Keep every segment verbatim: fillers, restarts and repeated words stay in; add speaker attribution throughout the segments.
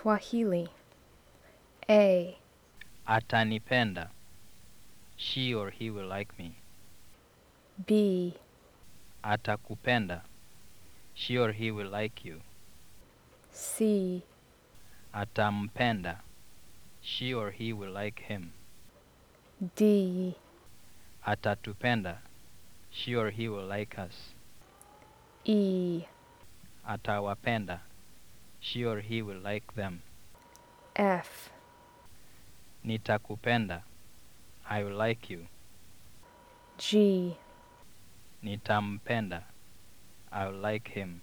Speaker 1: Swahili. A.
Speaker 2: Atanipenda. She or he will like me.
Speaker 1: B.
Speaker 2: Atakupenda. She or he will like you.
Speaker 1: C.
Speaker 2: Atampenda. She or he will like him.
Speaker 1: D.
Speaker 2: Atatupenda. She or he will like us.
Speaker 1: E.
Speaker 2: Atawapenda. She or he will like them.
Speaker 1: F.
Speaker 2: Nitakupenda. I will like you.
Speaker 1: G.
Speaker 2: Nitampenda. I will like him.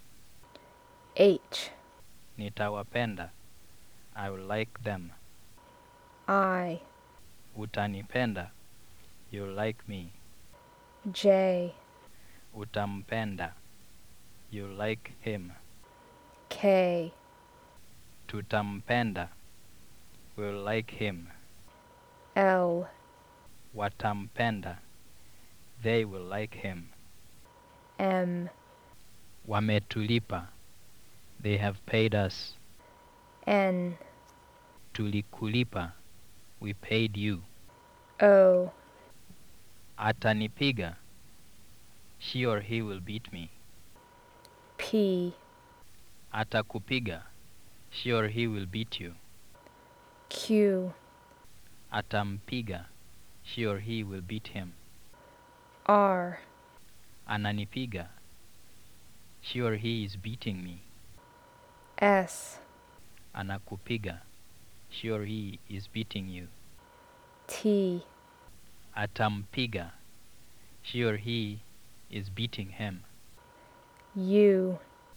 Speaker 1: H.
Speaker 2: Nitawapenda. I will like them.
Speaker 1: I.
Speaker 2: Utanipenda. You'll like me.
Speaker 1: J.
Speaker 2: Utampenda. You'll like him.
Speaker 1: K.
Speaker 2: Tutampenda. We'll like him.
Speaker 1: L.
Speaker 2: Watampenda. They will like him.
Speaker 1: M.
Speaker 2: Wametulipa. They have paid us.
Speaker 1: N.
Speaker 2: Tulikulipa. We paid you.
Speaker 1: O.
Speaker 2: Atanipiga. She or he will beat me.
Speaker 1: P.
Speaker 2: Atakupiga. She or he will beat you.
Speaker 1: Q.
Speaker 2: Atampiga. She or he will beat him.
Speaker 1: R.
Speaker 2: Ananipiga. She or he is beating me.
Speaker 1: S.
Speaker 2: Anakupiga. She or he is beating you.
Speaker 1: T.
Speaker 2: Atampiga. She or he is beating him.
Speaker 1: U.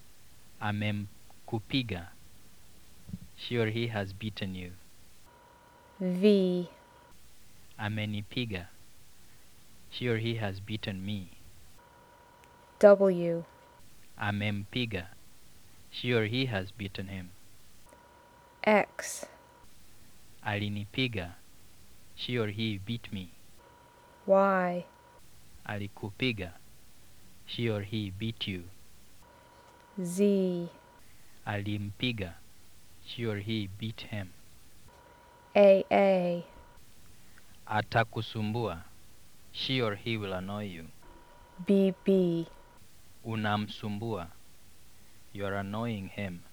Speaker 2: Amemkupiga. She or he has beaten you.
Speaker 1: V.
Speaker 2: Amenipiga. She or he has beaten me.
Speaker 1: W.
Speaker 2: Amempiga. She or he has beaten him.
Speaker 1: X.
Speaker 2: Alinipiga. She or he beat me.
Speaker 1: Y.
Speaker 2: Alikupiga. She or he beat you.
Speaker 1: Z.
Speaker 2: Alimpiga. She or he beat him.
Speaker 1: A. A.
Speaker 2: Atakusumbua. She or he will annoy you.
Speaker 1: B. B.
Speaker 2: Unamsumbua. You are annoying him.